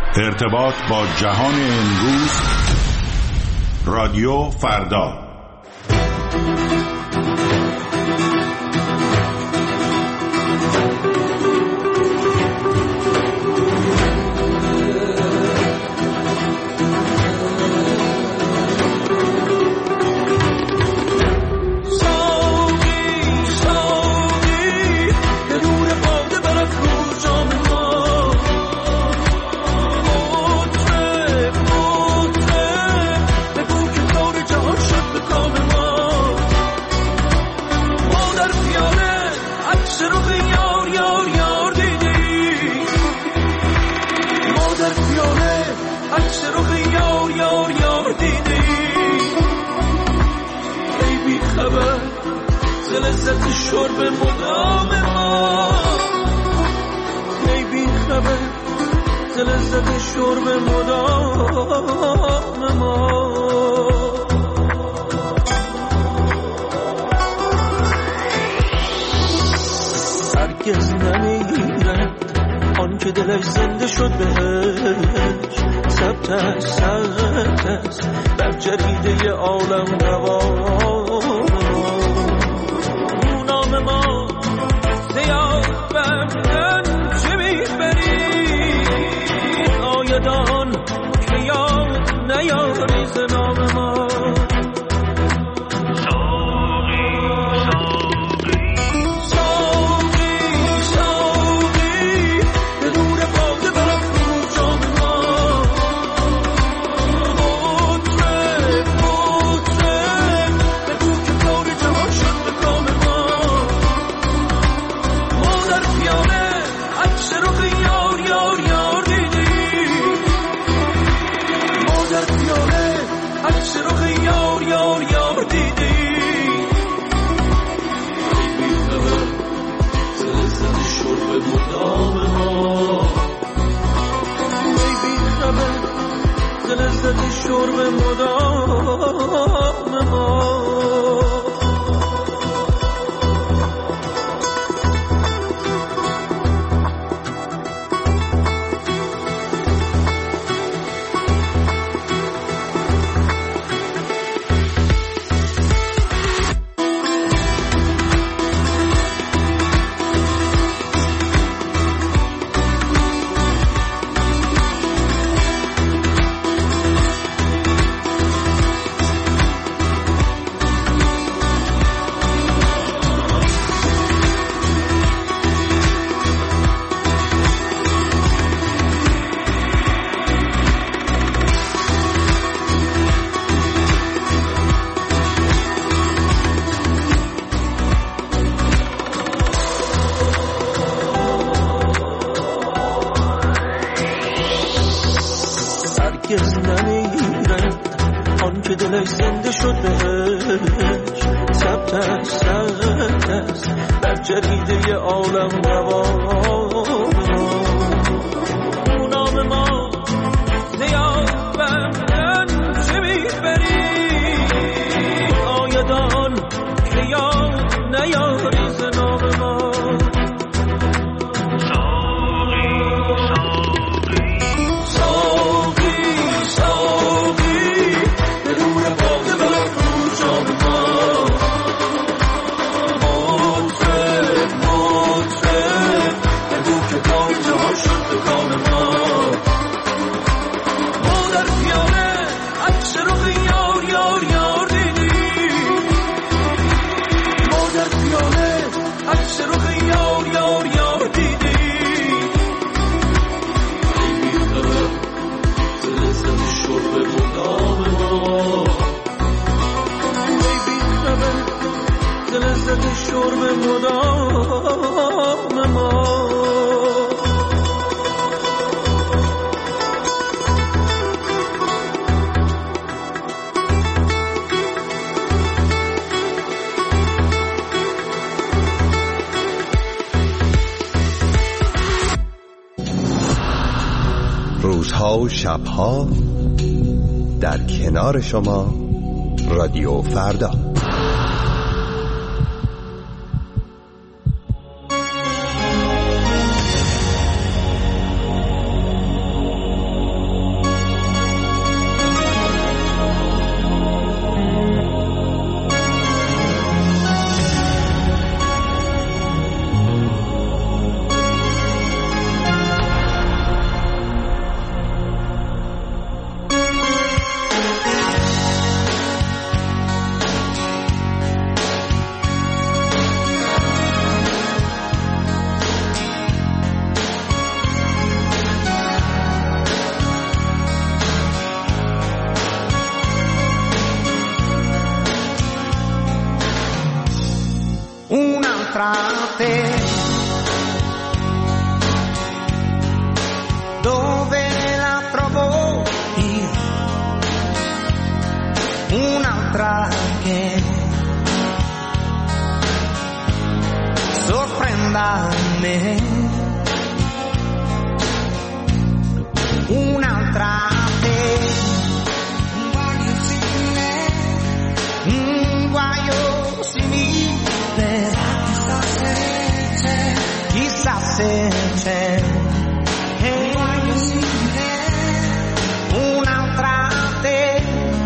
ارتباط با جهان امروز. رادیو فردا. لذت شرب مدام ما، ای بی خبر ز لذت شرب مدام ما. هرگز نمیرد آن که دلش زنده شد بهش، ثبت است در جریده عالم نوام ما. زیاد بردن چه میبری آیدان که یاد نیاری ز نام ما. شرب مدام ما. آن که دلش زنده شد بهش، ثبت است در جریده عالم نوام نام ما. زیاد بردن چه میبری آیدان که یاد نیاری ز نام ما. شرب مدام ما. روزها و شبها در کنار شما رادیو فردا. un'altra che sorprenda me, un'altra te, un guaio simile, chissà se c'è, un guaio simile, un'altra te,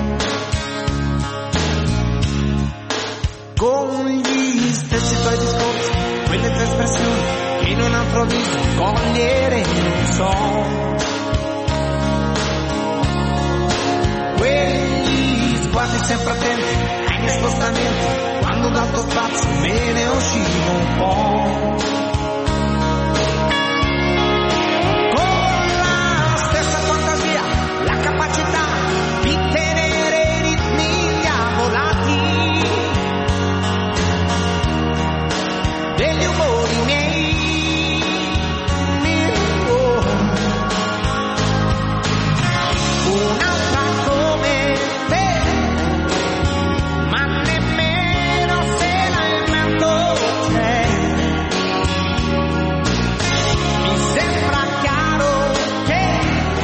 con gli stessi tuoi discorsi, quelle tue espressioni che in un altro viso cogliere non so. Quegli sguardi sempre attenti ai miei spostamenti, quando dal tuo spazio me ne uscivo un po'. Con la stessa fantasia, la capacità di tenere i ritmi diavolati degli umori miei. Un'altra come te, ma nemmeno se la invento c'è. Mi sembra chiaro che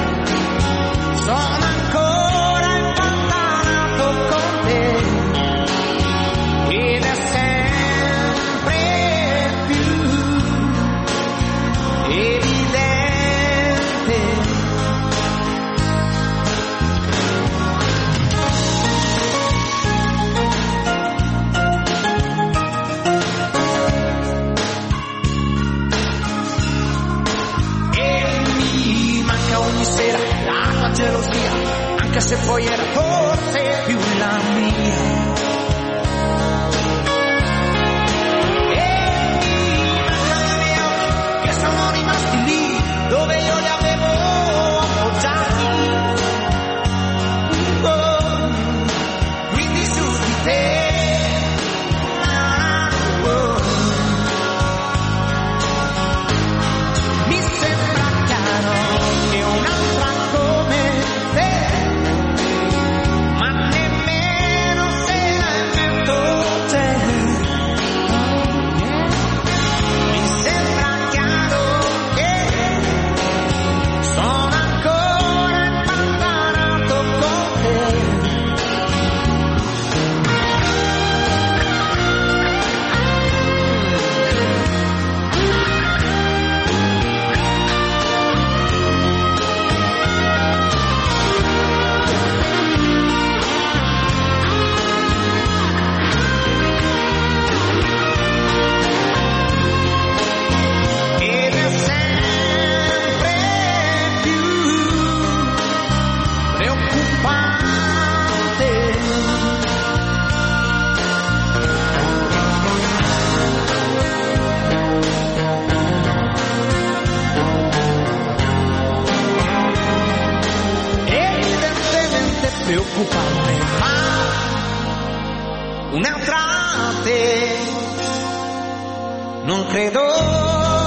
sono ancora impantanato con te, ed è sempre più evidente. Ogni sera la tua gelosia, anche se poi era forse più la mia. E mi mancano i miei occhi che sono rimasti lì dove io li avevo appoggiati. Oh, quindi su di te. Mi sembra chiaro che un'altra come te, ma nemmeno se la invento c'è. Mi sembra chiaro che sono ancora impantanato con te. Ed è sempre più preoccupante. Evidentemente preoccupante, ma un'altra te non credo.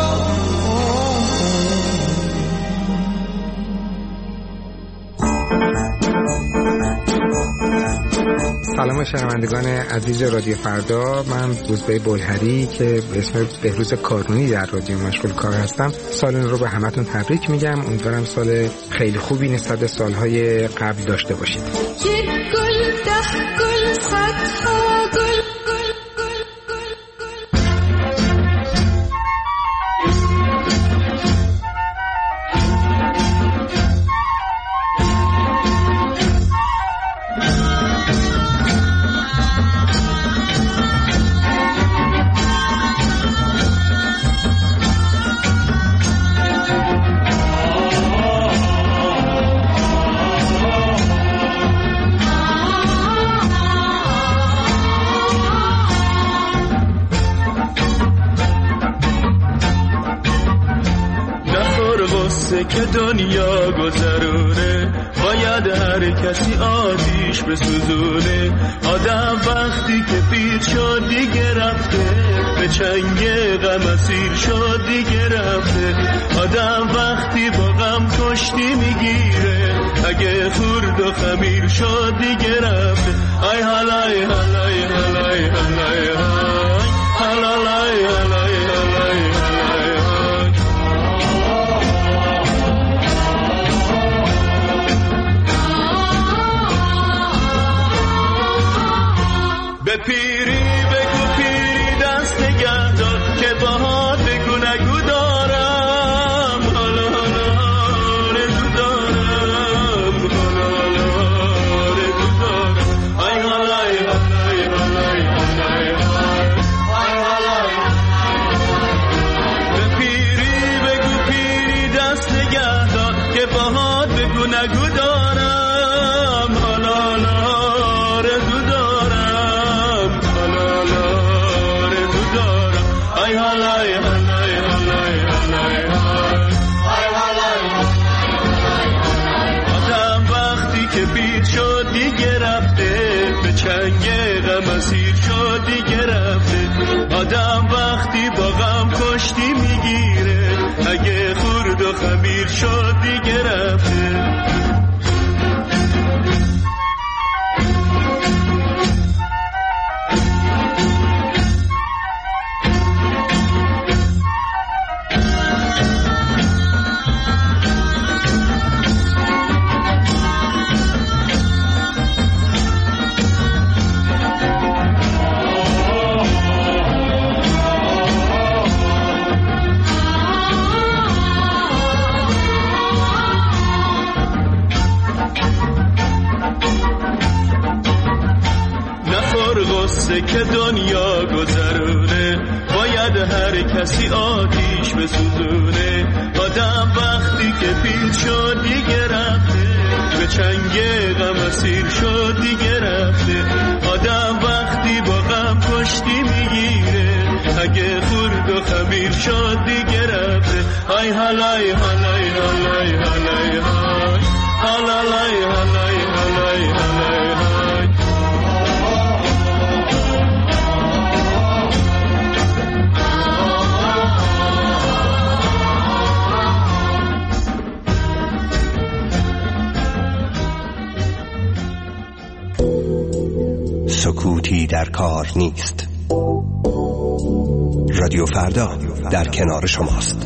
سلام شنوندگان عزیز رادیو فردا، من روزبه بلهری که به اسم بهروز کارونی در رادیو مشغول کار هستم، سال رو به همتون تبریک میگم. امیدوارم سال خیلی خوبی نسبت به سالهای قبل داشته باشید. که دنیا گذرونه، باید هر کسی آتیش بسوزونه. آدم وقتی که پیر شد دیگه رفته، به چنگ غم اسیر شد دیگه رفته. آدم وقتی با غم کشتی میگیره، اگه خورد و خمیر شد دیگه رفته. ای هلای هلای هلای هلای هلای هلای هلای به پیری بگو پیری دست نگه دار که باهات بگو نگو دارم. حالا حالا رزو دارم، حالا حالا رزو دارم. ای حالای حالای حالای حالای حالای. به پیری بگو پیری دست نگه دار که باهات بگو نگو دارم. حالا حالا رزو دارم، حالا حالا رزو دارم. ای حالای حالای حالای حالای آدم وقتی که پیر شد دیگه رفته، به چنگ غم اسیر شد دیگه رفته. آدم وقتی با غم کشتی میگیره، اگه خورد و خمیر شد دیگه رفته. که دنیا گذرونه، باید هر کسی آتیش بسوزونه. آدم وقتی که پیر شد دیگه رفته، به چنگ غم اسیر شد دیگه رفته. آدم وقتی با غم کشتی میگیره، اگه خورد و خمیر شد دیگه رفته. ای حالای حالای حالای حالای حالای حالای حالای حالای. سکوتی در کار نیست. رادیو فردا در کنار شماست.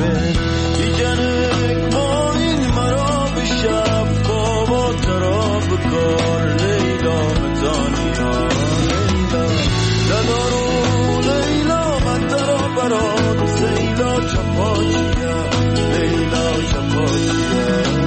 دیگه ما این مرا به شب بابا تراب بکار لیلا مزانیا لیلا دلارو لیلا من درا برات لیلا چپاچیا لیلا چپاچیا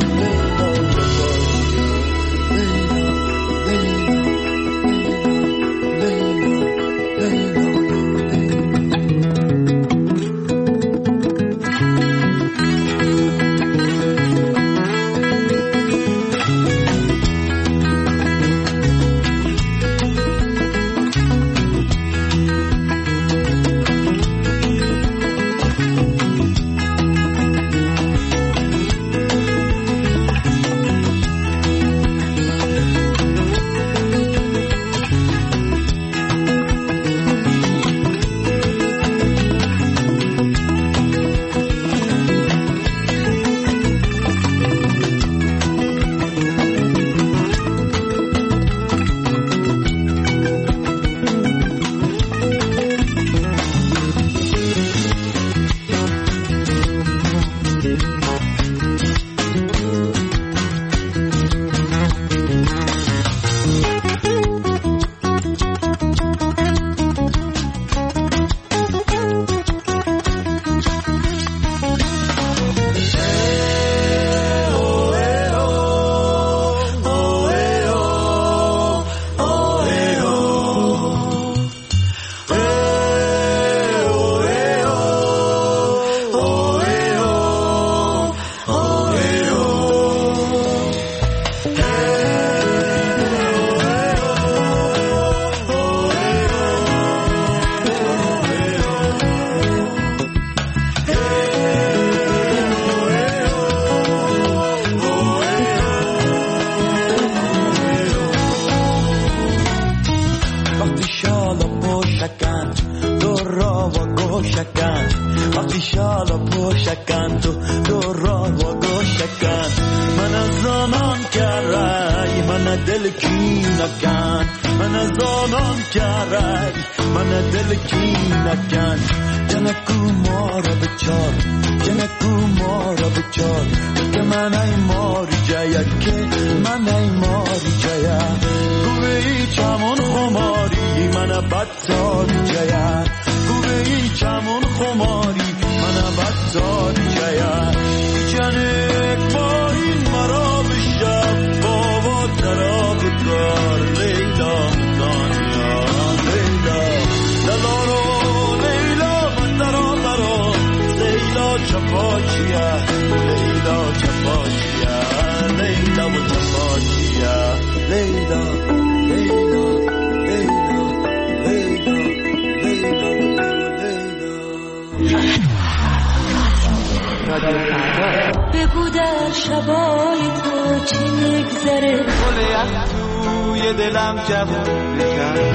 بگو در شبای تو چی میگذره گل از توی دلم جوون بزن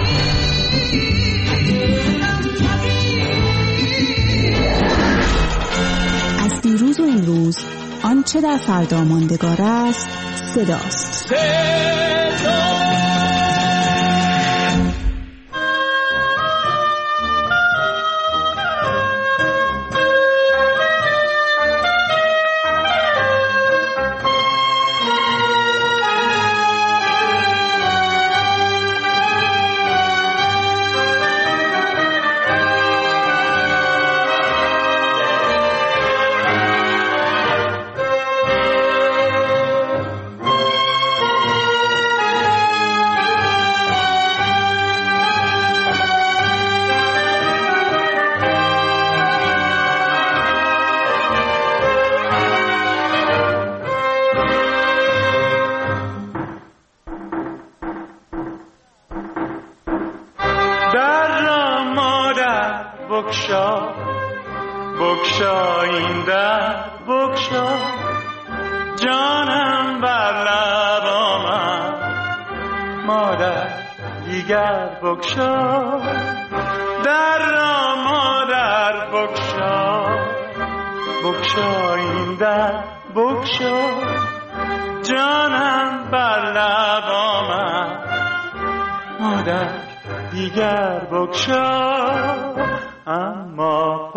از دیروز و امروز آنچه در فردا ماندگار است صداست. بگشا این در بگشا جانم بر لب آمد مادر دیگر بگشا در را مادر بگشا بگشا این در بگشا جانم بر لب آمد مادر دیگر بگشا اما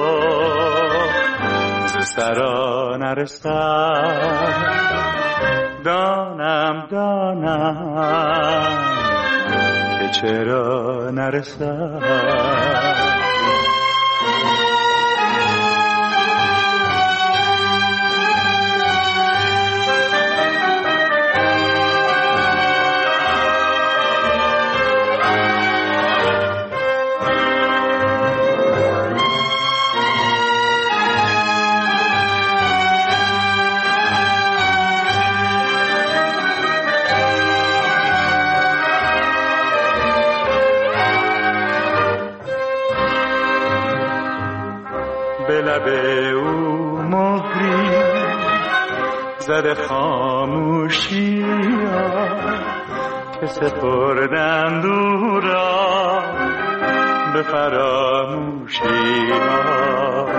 پاسخ ز سرا نرسد دانم که چرا نرسم. به لب او مهری زده خاموشی ها که سپردند او را به فراموشی ها.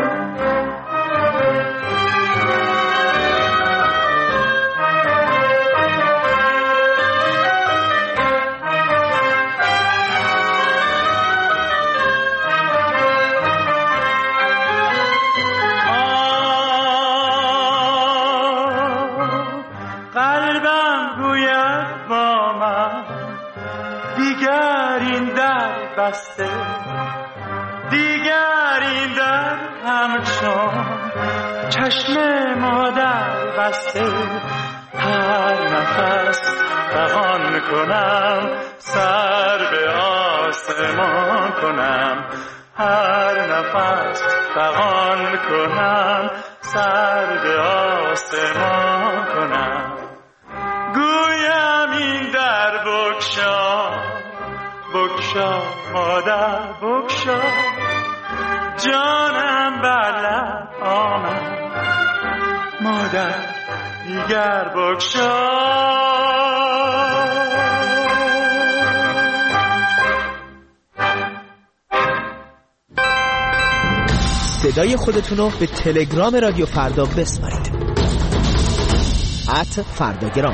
دیگر این در همچون چشم مادر بسته. هر نفس فغان کنم سر به آسمان کنم. هر نفس فغان کنم سر به آسمان کنم. گویم این در بگشا بگشا مادر بگشا. جانم بر لب آمد مادر دیگر بگشا. صدای خودتونو به تلگرام رادیو فردا بسپارید. @فرداگرام.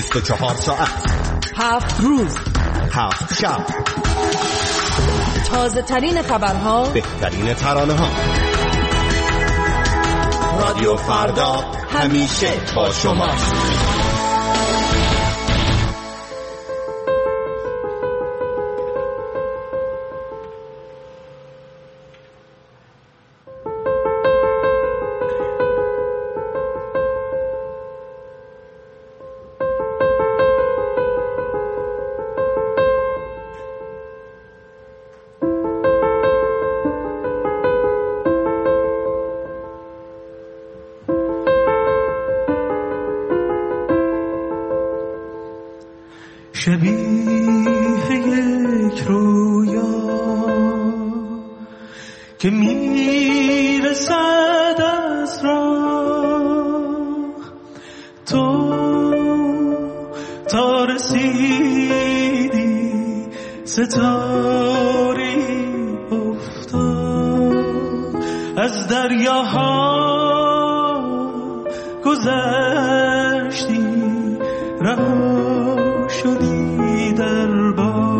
24 ساعت، 7 روز، 7 شب، تازه ترین خبرها، بهترین ترانه ها. رادیو فردا همیشه با شماست. شبیه یک رویا که میرسد از راه، تو تا رسیدی ستاره افتاد، از دریاها گذشتی رها شدی در باد.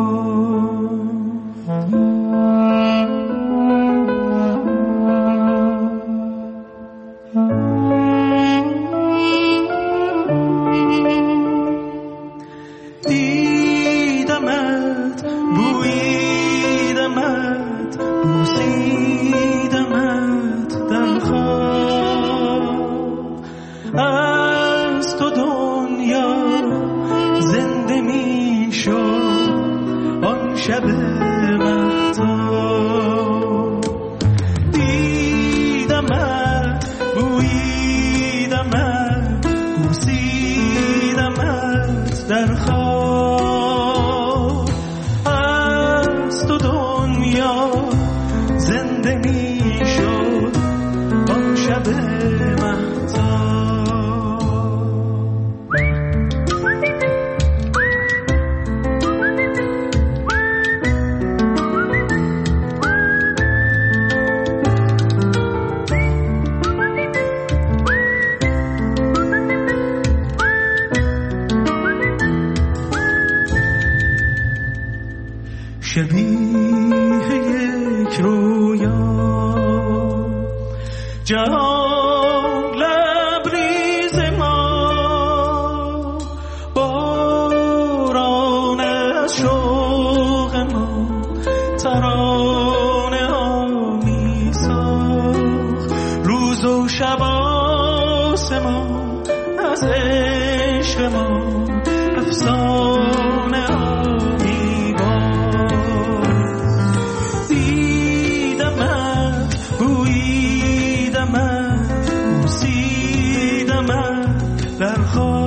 دیدمت، بویدمت، بوسیدمت در خواب، از تو دنیا زنده می شد آن شب مهتاب. دیدمت، بویدمت، بوسیدمت در خواب، از تو دنیا زنده می شد آن شب مهتاب. شبیه یک رویا، جهان لبریز ما، باران از شوق ما، ترانه آمی ساخت، روز و شب آسمان از عشق ما، افسانه آمی باز. دیدمت، بویدمت، بوسیدمت در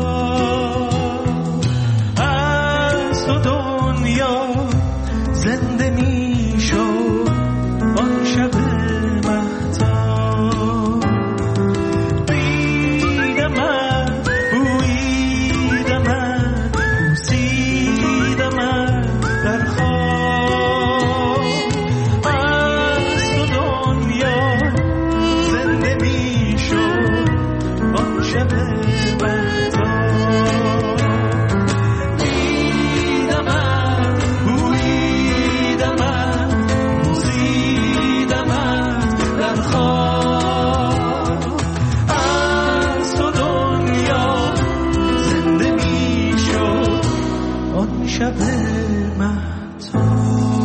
خواب، از تو دنیا زنده می شد آن شب مهتاب. دیدمت، بویدمت، بوسیدمت در خواب، از تو دنیا زنده می شد آن شب مهتاب. دیدمت، بویدمت، بوسیدمت در خواب، از تو دنیا زنده می شد آن شب مهتاب.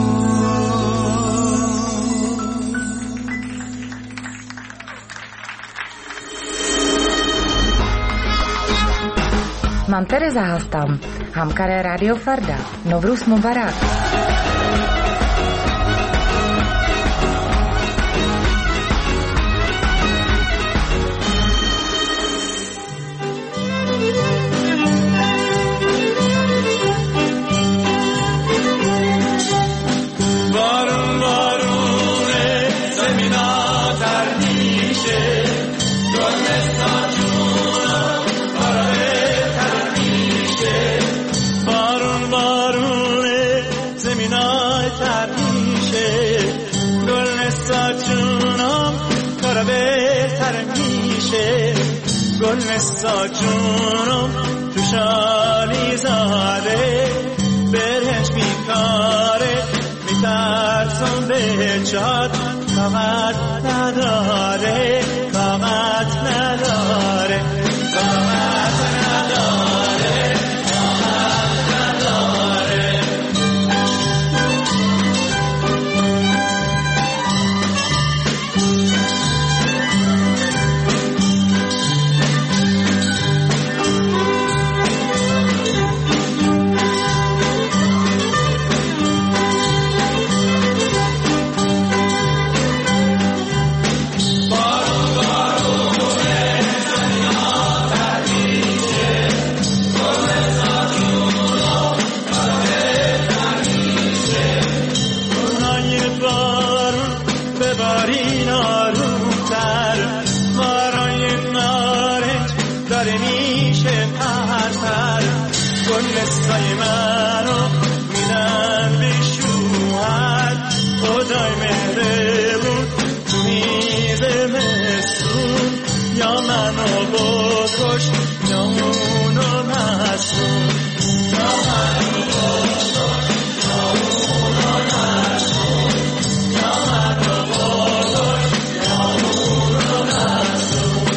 من Tereza هستم، همکار رادیو فردا. نوروز مبارک. بارون بارونه زمینا تر میشه، گلستان جونم آره تر میشه. بارون بارونه زمینا تر میشه، گلستان جونم کار بهتر میشه. گلستان جونم توش خوشحالی زاده برهش بیکاره میترسم به جاد طاقت نداره طاقت نداره طاقت نداره طاقت نداره گلستای منو میدن بشوهد خدای مهربون تو میز مسون یا منو بکش یا اونو نسون یا منو بکش یا اونو نسون یا منو بکش یا اونو نسون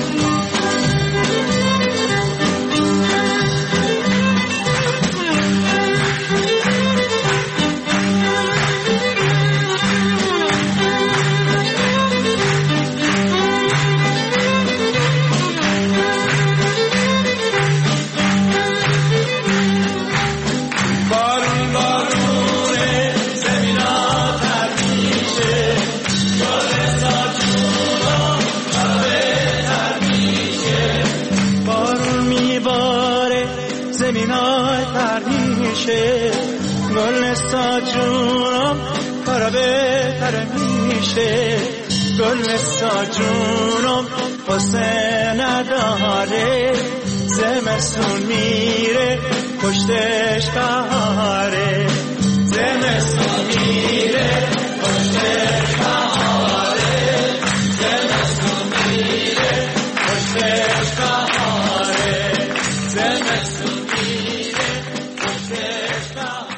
گلستا جونم کارا بهتر میشه گلستا جونم قصه نداره زمستون میره پشتش بهاره زمستون میره پشتش بهاره زمستون میره پشتش بهاره زمستون میره پشتش بهاره.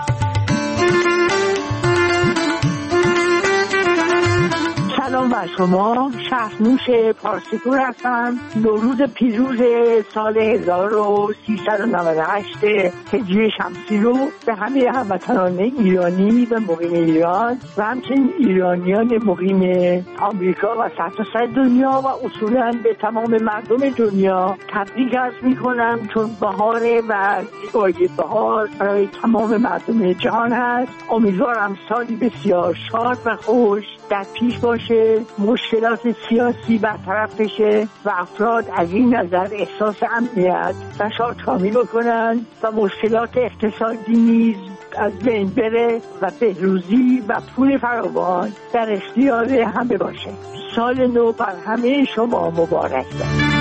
سلام بر شما، شهرنوش پارسیپور هستم. نوروز پیروز سال 1398 هجری شمسی رو به همه هموطنان ایرانی و مقیم ایران و همچنین ایرانیان مقیم آمریکا و سرتاسر دنیا و اصولا به تمام مردم دنیا تبریک عرض می‌کنم، چون بهاره و زیبایی بهار برای تمام مردم جهان هست. امیدوارم سالی بسیار شاد و خوش در پیش باشه، مشکلات سیاسی برطرف بشه و افراد از این نظر احساس امنیت و شادکامی بکنن و مشکلات اقتصادی نیز از بین بره و بهروزی و پول فراوان در اختیار همه باشه. سال نو بر همه شما مبارک باد.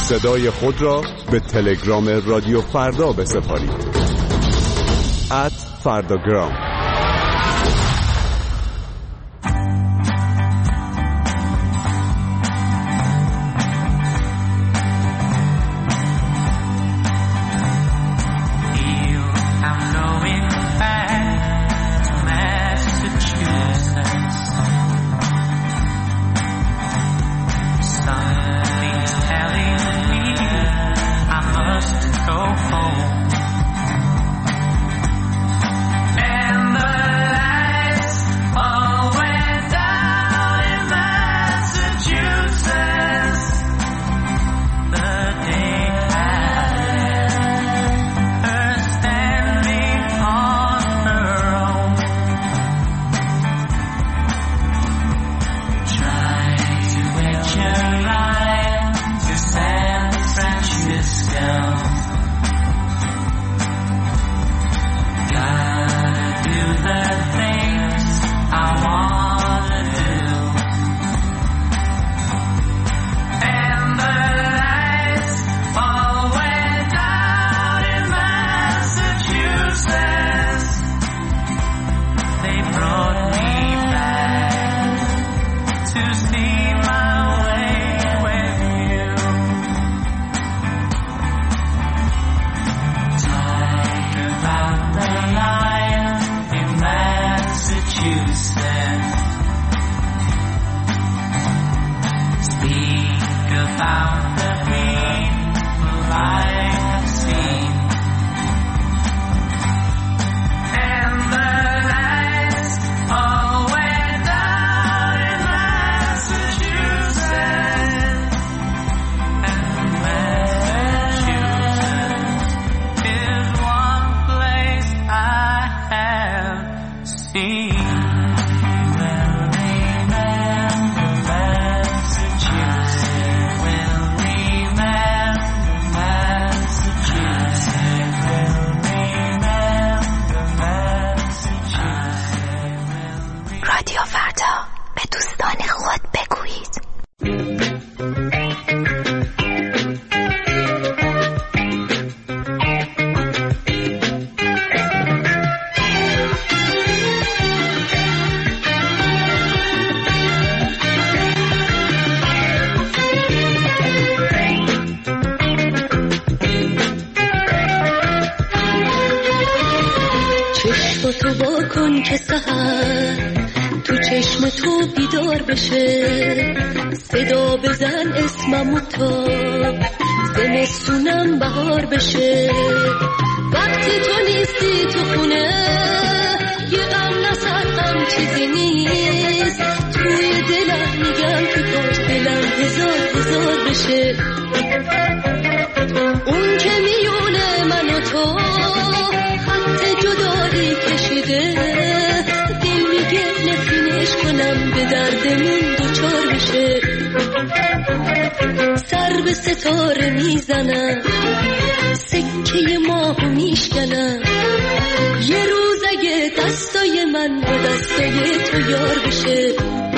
صدای خود را به تلگرام رادیو فردا بسپارید. @فرداگرام. صدا بزن اسممو تا زمستونم بهار بشه. وقتی تو نیستی تو خونه یه غم نسرقم چیزی نیست. توی دلم میگم که کاش دلم هزار بشه. اون که میونه من و تو خط جدایی کشیده، دل میگه نفرینش کنم به دردمون دوچار بشه. سر به ستاره میزنم، سکه ماهو میشکنم. یه روز اگه دستای من با دستای تو یار بشه.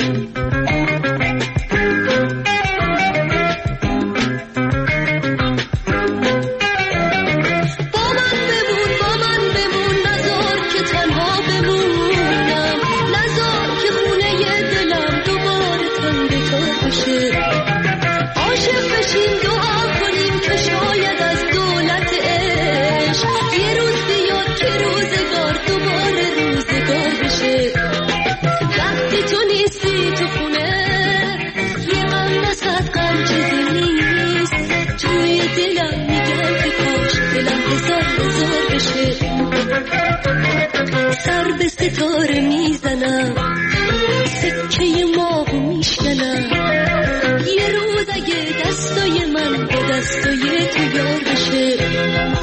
سر به ستاره میزنم، سکه ماهو میشکنم. یه روز اگه دستای من با دستای تو یار بشه.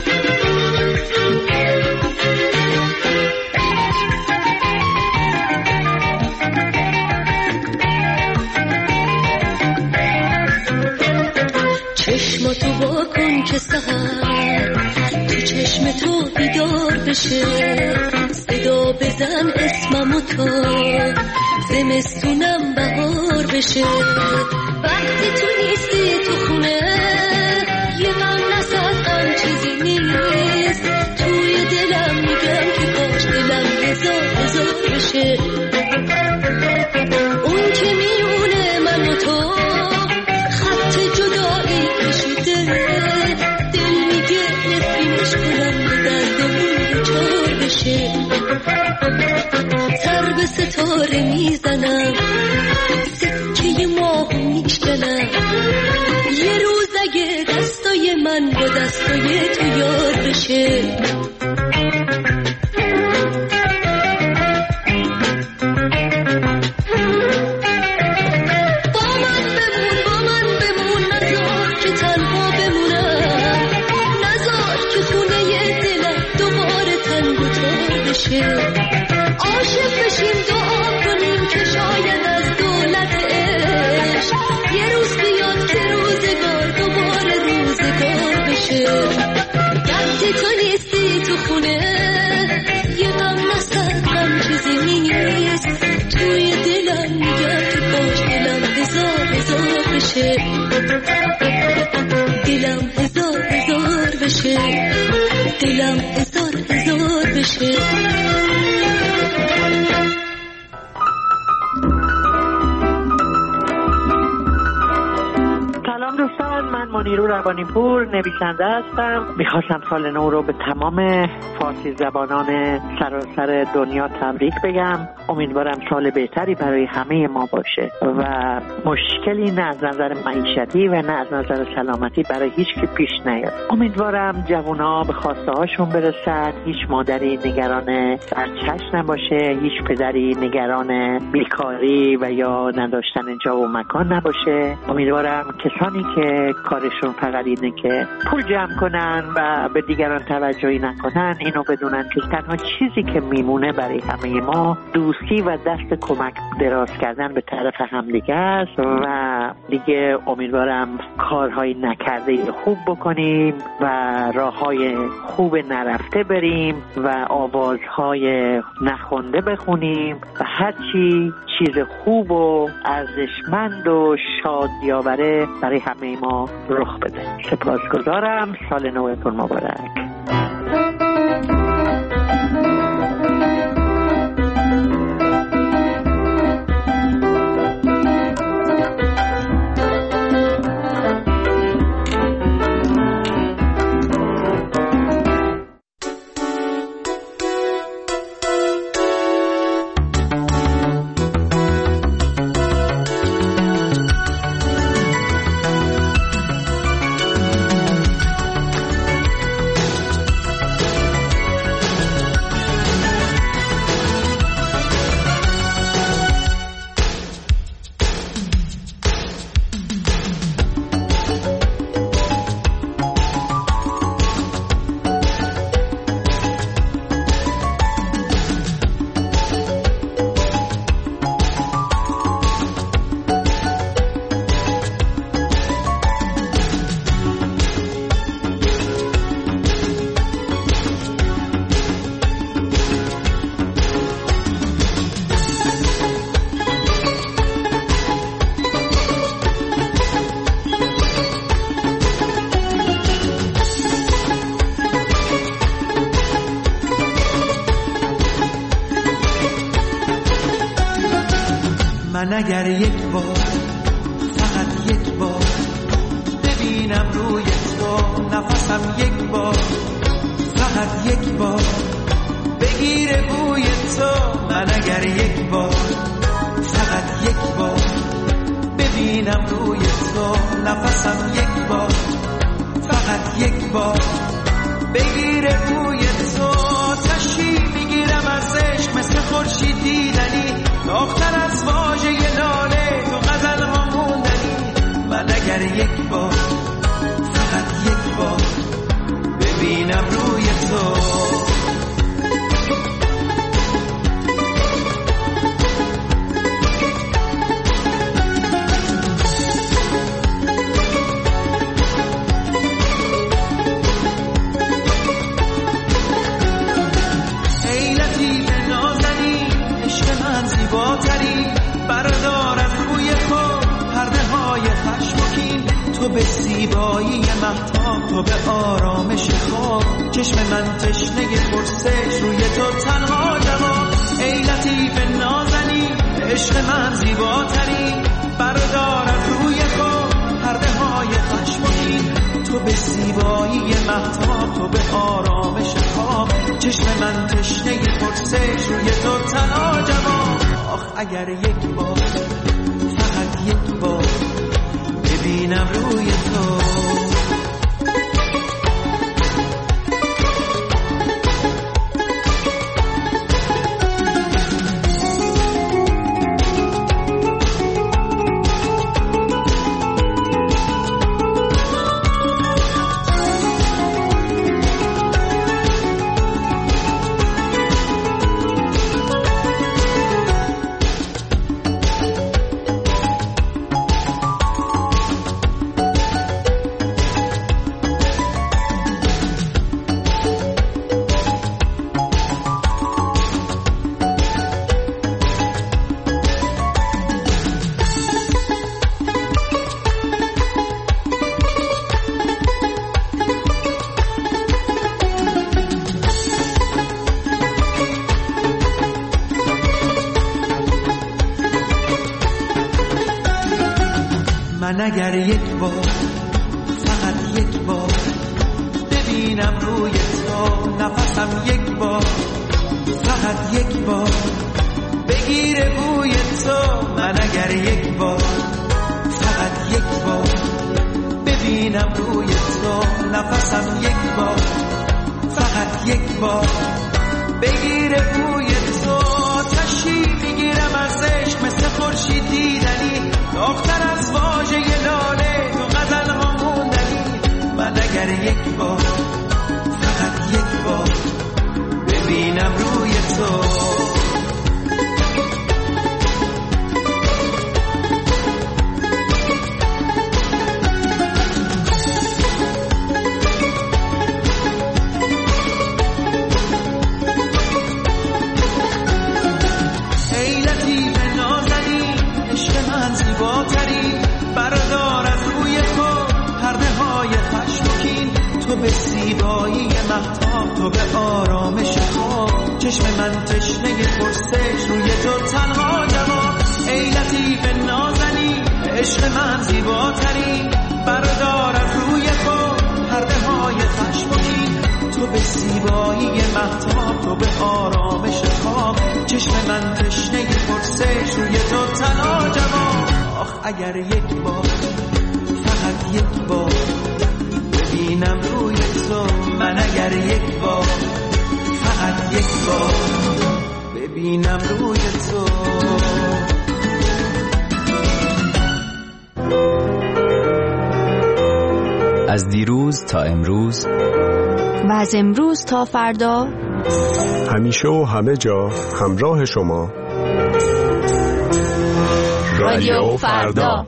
چشماتو با کن که سحر تو چشم تو بیدار بشه. صدا بزن اسممو تا زمستونم بهار بشه. وقتی تو نیستی تو خونه یه غم نصد غم چیزی نیست، توی دلم میگم که کاش دلم هزار بشه. اون که میونه من و تو خط جدایی کشیده، دل میگه نفرینش کنم به دردمون چار بشه. سر به ستاره میزنم، سکه ماه میشکنم، یه روز اگه دستای من با دستای تو یار بشه. عاشق بشیم دعا کنیم که شاید از دولت عشق یه روز بیاد که روزگار دوباره روزگار بشه. وقتی تو نیستی تو خونه یه غم نصد غم چیزی نیست، توی دلم میگم که کاش دلم هزار بشه. دلم هزار بشه، دلم هزار بشه. سلام دوستان، من منیرو روانی پور نویسنده هستم. میخواستم سال نو رو به تمام فارسی زبانان سراسر دنیا تبریک بگم. امیدوارم سال بهتری برای همه ما باشه و مشکلی نه از نظر معیشتی و نه از نظر سلامتی برای هیچ کی پیش نیاد. امیدوارم جوونا به خواسته هاشون برسن، هیچ مادری نگران بچه‌ش نباشه، هیچ پدری نگران بیکاری و یا نداشتن جا و مکان نباشه. امیدوارم کسانی که کارشون فقط اینه که پول جمع کنن و به دیگران توجهی نکنن، اینو بدونن که تنها چیزی که میمونه برای همه ما دوستی و دست کمک دراز کردن به طرف همدیگه است و دیگه امیدوارم کارهای نکرده خوب بکنیم و راههای خوب نرفته بریم و آوازهای نخونده بخونیم و هرچی چیز خوب و ارزشمند و شادی‌آور برای همه ما رخ بده. سپاسگزارم. سال نوتون مبارک. من اگر یک بار، فقط یک بار ببینم روی تو نفسم، یک بار فقط یک بار بگیره بوی تو. من اگر یک بار، فقط یک بار ببینم روی تو نفسم، یک بار فقط یک بار بگیره بوی تو. تشی میگیرم از عشق مثل خورشید دیدنی، داغ‌تر از واژه لاله تو غزل ها موندنی. من اگر یک بار، فقط یک بار ببینم روی تو. ای لطیف نازنی، عشق من زیباتری، بردار از روی خود پرده های خشمگین. تو به زیبایی مهتاب مهتاب تو به آرامش خواب، چشم من تشنه پرسش روی تو تنها جواب. ای لطیف نازنی عشق من زیباتری، بردار از روی خود پرده های خشمگین. تو به زیبایی مهتاب تو به آرامش خواب، چشم من تشنه پرسش روی تو تنها جواب. آخ اگر یک بار فقط یک بار ببینم روی تو. من اگر یک بار فقط یک بار ببینم روی تو نفسم، یک بار فقط یک بار بگیره بوی تو. من اگر یک بار فقط یک بار ببینم روی تو نفسم، یک بار فقط یک بار بگیره بوی تو. تشی میگیرم ازش مثل خورشید دیدنی، دختر از واژه لاله تو غزل ها موندنی. من اگر یک بار فقط یک بار ببینم روی تو. تو به زیبایی مهتاب تو به آرامش خواب، چشم من تشنه پرسش روی تو تنها جواب. ای لطیف نازنی عشق من زیباتری، بردار از روی خود پرده های خشمگین. تو به زیبایی مهتاب تو به آرامش خواب، چشم من تشنه پرسش روی تو تنها جواب. آخ اگر یک بار فقط یک بار ببینم روی تو. من اگر یک بار فقط یک بار ببینم روی تو. از دیروز تا امروز و از امروز تا فردا، همیشه و همه جا همراه شما رادیو فردا.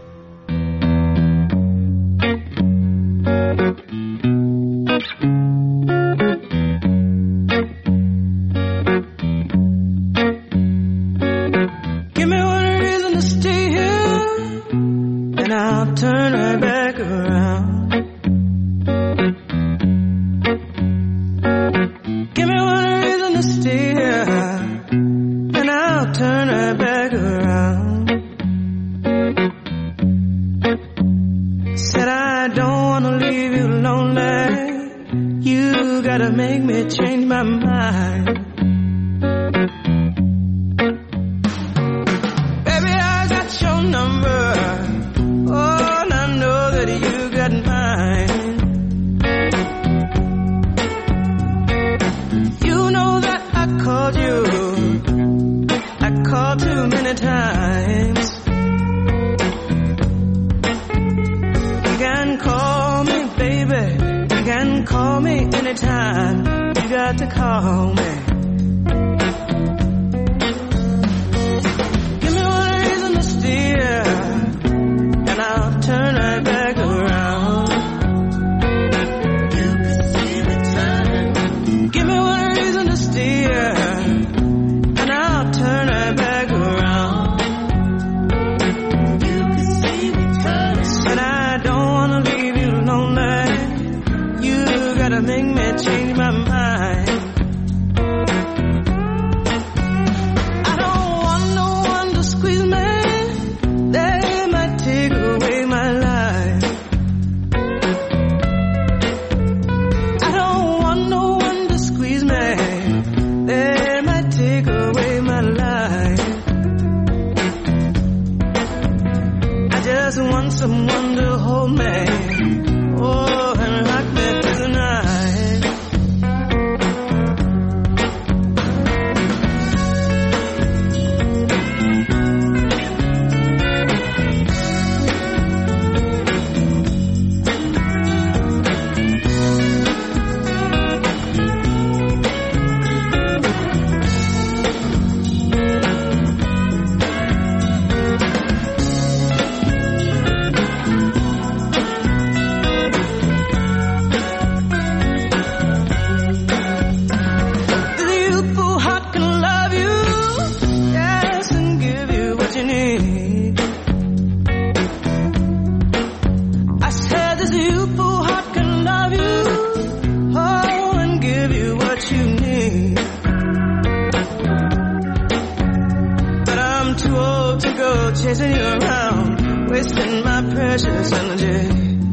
chasing you around, wasting my precious energy.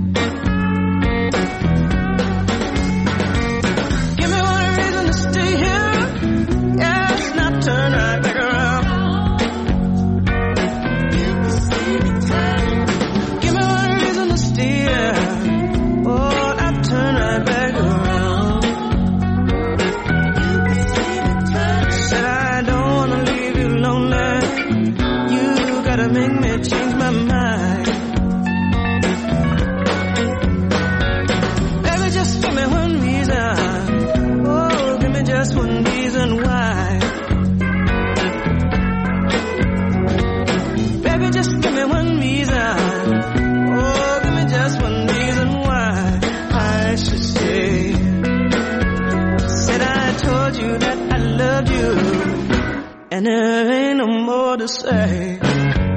Give me one reason to stay here. Yes, now turn right back around. Give me one reason to stay here. Oh, now turn right back around. Said I don't wanna leave you lonely. You gotta make me change my mind. Baby, just give me one reason. Oh, give me just one reason why. Baby, just give me one reason. Oh, give me just one reason why I should stay. Said I told you that I loved you, and there ain't no more to say.